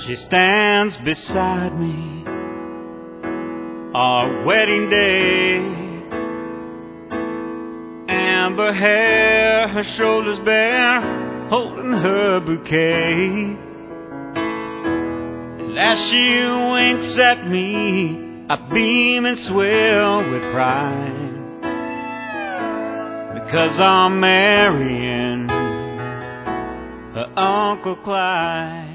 She stands beside me, our wedding day. Amber hair, her shoulders bare, holding her bouquet. And as she winks at me, I beam and swell with pride, because I'm marrying her Uncle Clyde.